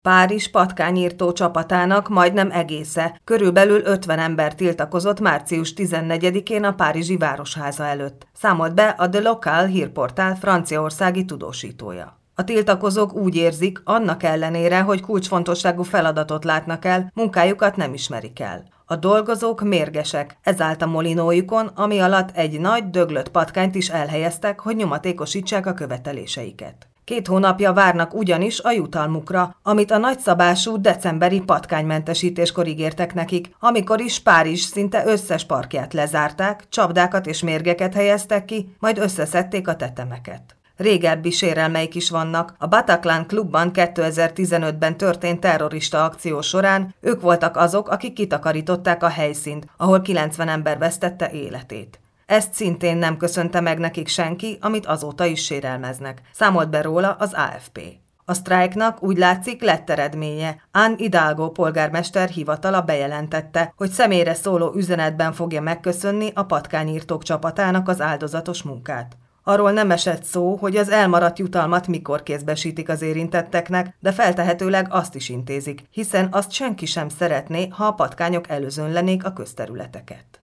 Párizs patkányirtó csapatának majdnem egésze, körülbelül 50 ember tiltakozott március 14-én a párizsi városháza előtt, számolt be a The Local hírportál franciaországi tudósítója. A tiltakozók úgy érzik, annak ellenére, hogy kulcsfontosságú feladatot látnak el, munkájukat nem ismerik el. A dolgozók mérgesek, ez állt a molinójukon, ami alatt egy nagy, döglött patkányt is elhelyeztek, hogy nyomatékosítsák a követeléseiket. 2 hónapja várnak ugyanis a jutalmukra, amit a nagyszabású decemberi patkánymentesítéskor ígértek nekik, amikor is Párizs szinte összes parkját lezárták, csapdákat és mérgeket helyeztek ki, majd összeszedték a tetemeket. Régebbi sérelmeik is vannak. A Bataclan klubban 2015-ben történt terrorista akció során ők voltak azok, akik kitakarították a helyszínt, ahol 90 ember vesztette életét. Ezt szintén nem köszönte meg nekik senki, amit azóta is sérelmeznek, számolt be róla az AFP. A sztrájknak úgy látszik lett eredménye. Anne Hidalgo polgármester hivatala bejelentette, hogy személyre szóló üzenetben fogja megköszönni a patkányirtók csapatának az áldozatos munkát. Arról nem esett szó, hogy az elmaradt jutalmat mikor kézbesítik az érintetteknek, de feltehetőleg azt is intézik, hiszen azt senki sem szeretné, ha a patkányok előzönlenék a közterületeket.